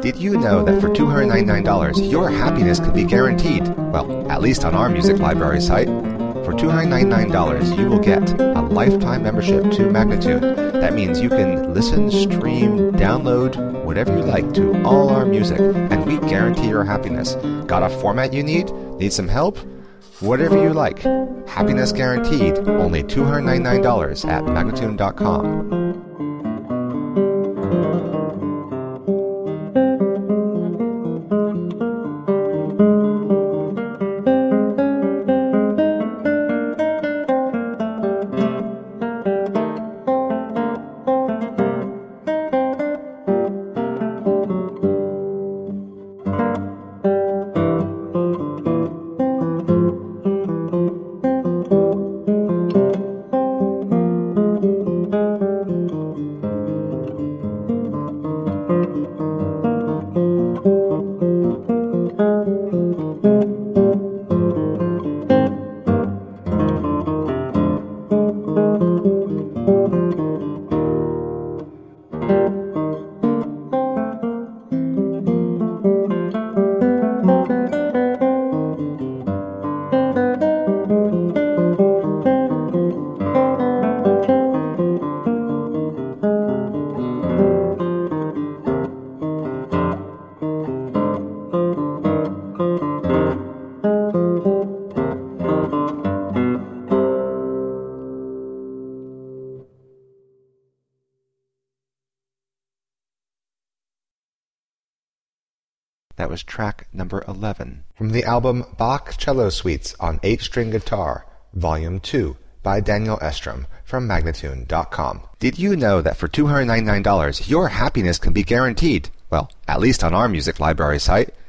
Did you know that for $299, your happiness can be guaranteed? Well, at least on our music library site. For $299, you will get a lifetime membership to Magnitude. That means you can listen, stream, download, whatever you like to all our music, and we guarantee your happiness. Got a format you need? Need some help? Whatever you like. Happiness guaranteed. Only $299 at Magnitude.com. That was track number 11 from the album Bach Cello Suites on 8-String Guitar, Volume 2 by Daniel Estrom from Magnitude.com. Did you know that for $299, your happiness can be guaranteed? Well, at least on our music library site.